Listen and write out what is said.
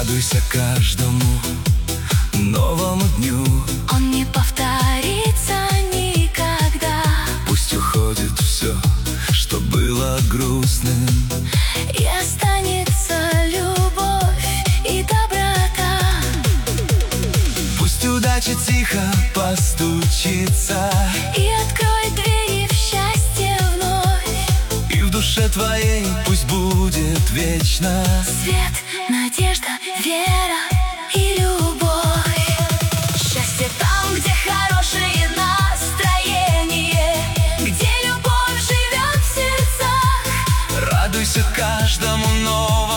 Радуйся каждому новому дню. Он не повторится никогда. Пусть уходит все, что было грустным, И останется любовь и доброта. пусть удача тихо постучится И откроет двери в счастье вновь. и в душе твоей пусть будет вечно Свет, надежда, вера и любовь. Счастье там, где хорошее настроение, где любовь живет в сердцах. Радуйся каждому новому